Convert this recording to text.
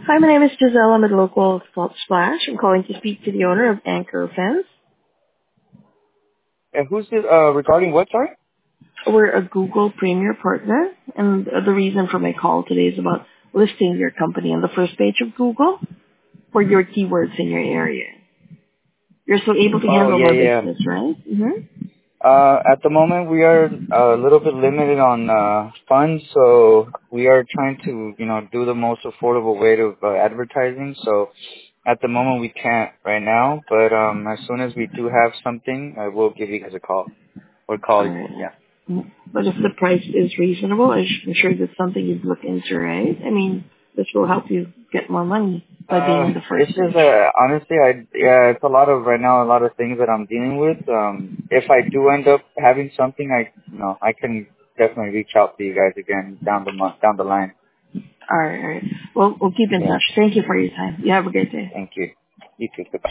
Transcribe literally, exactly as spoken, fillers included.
Hi, my name is Giselle. I'm at Local Salt Splash. I'm calling to speak to the owner of Anchor Fence. And who's it, uh, regarding what, sorry? We're a Google Premier partner, and uh, the reason for my call today is about listing your company on the first page of Google for your keywords in your area. You're still able to Oh, handle yeah, more yeah. business, right? Mm-hmm. Uh, at the moment, we are a little bit limited on uh, funds, so we are trying to, you know, do the most affordable way of uh, advertising. So at the moment, we can't right now, but um, as soon as we do have something, I will give you guys a call or call. All right. Yeah. Mm. But if the price is reasonable, I sh- I'm sure that's something you'd look into, right? I mean, this will help you get more money by being Uh, on the first it's just page. uh, honestly, I yeah, it's a lot of right now, a lot of things that I'm dealing with. Um, if I do end up having something, I you know I can definitely reach out to you guys again down the month down the line. All right, all right. Well, we'll keep in Yeah, touch. Thank you for your time. You have a great day. thank you. You too. Goodbye.